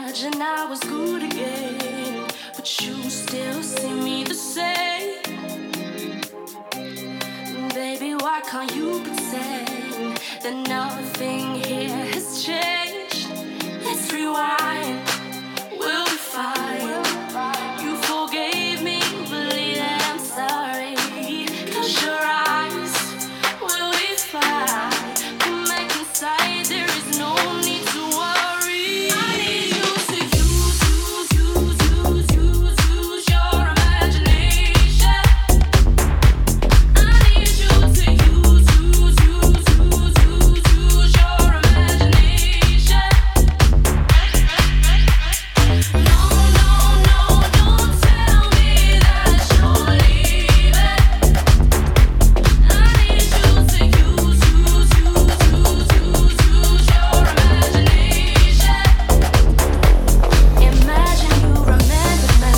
imagine I was good again, but you still see me the same. Baby, why can't you pretend that nothing here has changed? Let's rewind, we'll be fine. You forgave me, believe that I'm sorry. Close your eyes, we'll be fine. Come back inside, there is no need to worry. I need you to use your imagination. I need you to use your imagination. No, don't tell me that you're leaving. I need you to use your imagination. Imagine you remember me,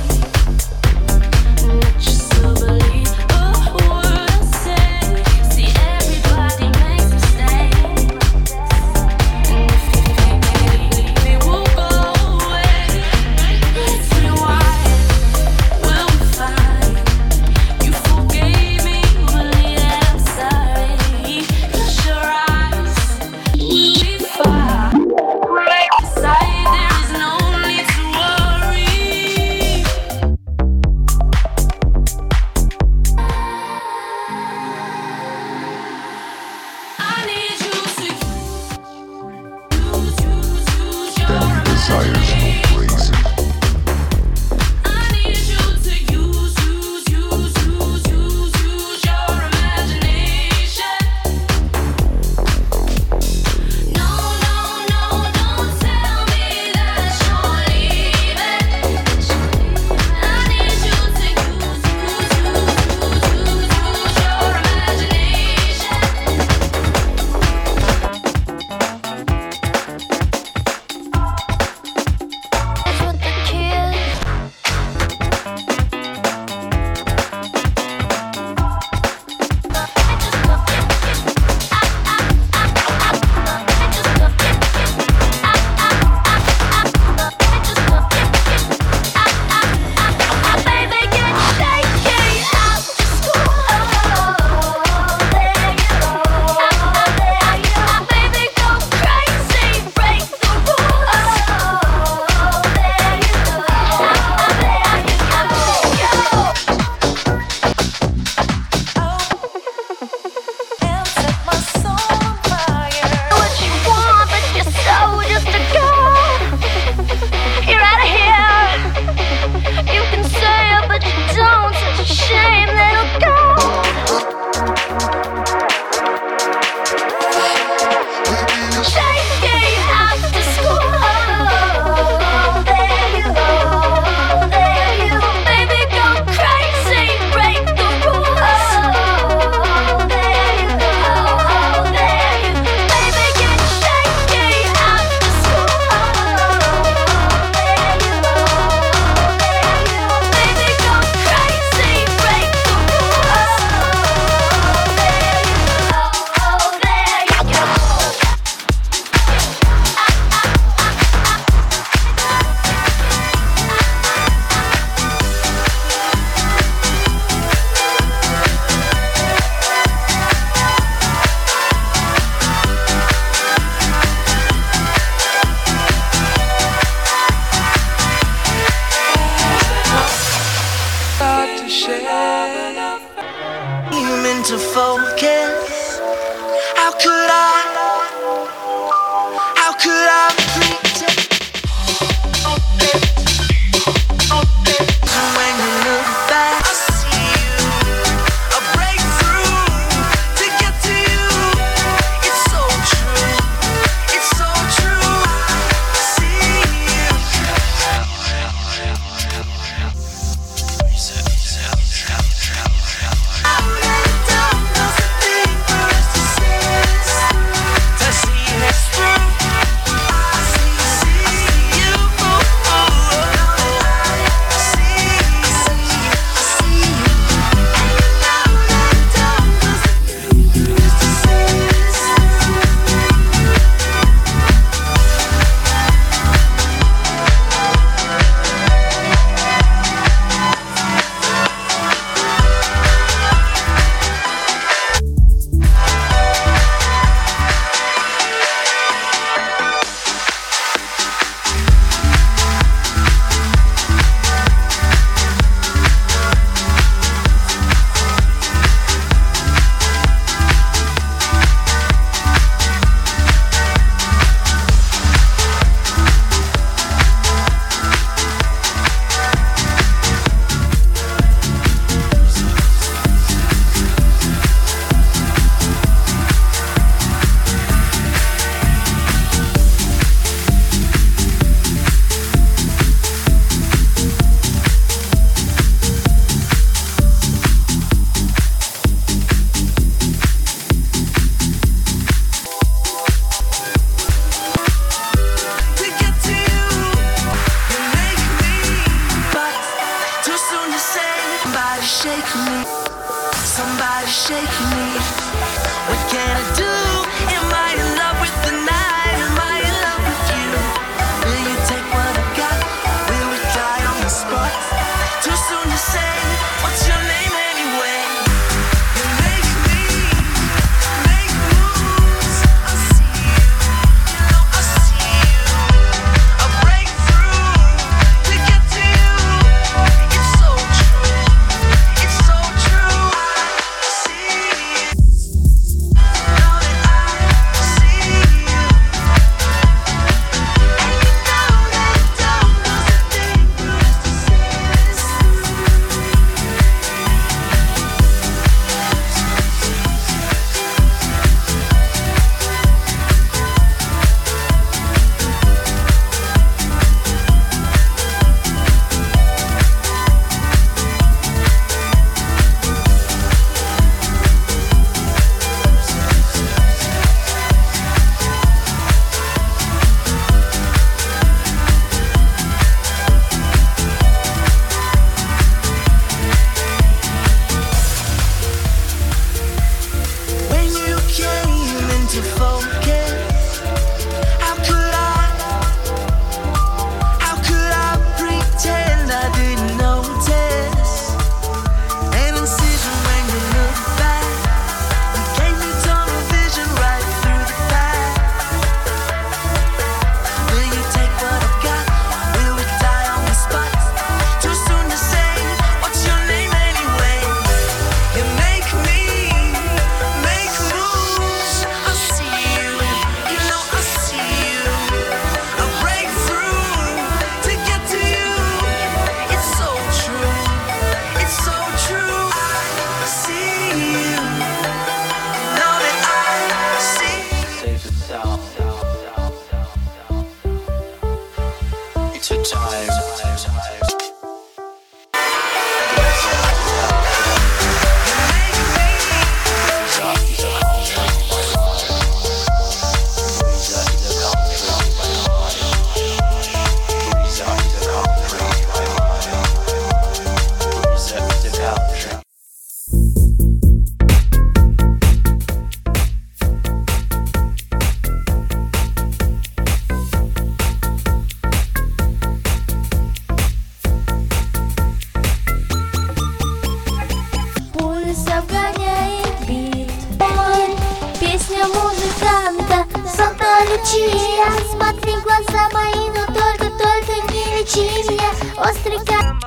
that you still believe a word I say. See, everybody makes mistakes, and if you think they will go away, let's rewind, we'll be fine. You forgave me, believe that I'm sorry. Close your eyes, we'll be fine. Right beside, there is no need to worry. I need you to use your Desires imagination. go crazy. I need you to use your imagination. No, don't tell me that you're leaving. I need you to use your imagination. It's with the kids. Baby, get shaky after school. There you go. Baby, go crazy, break the rules. There you go. Set my soul on fire. What you want, but you're so just a girl. You're out of here. You can say it, but you don't. Such a shame, little girl. Shaky after school. There you go. Baby, go crazy, break the rules. There you go. Baby, get shaky after school. There you go. Baby, go crazy, break the rules. There you go. Start to share. You meant to focus. How could I pretend? When you look back, I see you. A breakthrough to get to you. It's so true. It's so true. See you. To see it's true. What can I do? Am I in love with the night? Am I in love with you? Will you take what I got? Will we die on the spot? Too soon to say. What's your name anyway? You make me make moves. I see you. You know I see you. A breakthrough to get to you. It's so true. It's so true. I see you. Know that I see you. And you know that don't lose a thing for us to say this when you came into focus, how could I pretend I didn't notice an incision when you look back? You gave me tunnel vision right through the back. Will you take what I got? Will we die on the spot? Too soon to say. What's your name anyway? You make me make moves. I see you. You know I see you. A breakthrough to get to you. It's so true. It's so true. I see you. Know that I see. Safe and sound. It's a time. Пульс обгоняет бит. Ой, песня музыканта, солнца Лючия. Смотри в глаза мои, но только не лечи меня. Острый как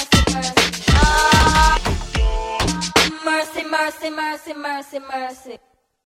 mercy, mercy, mercy, mercy.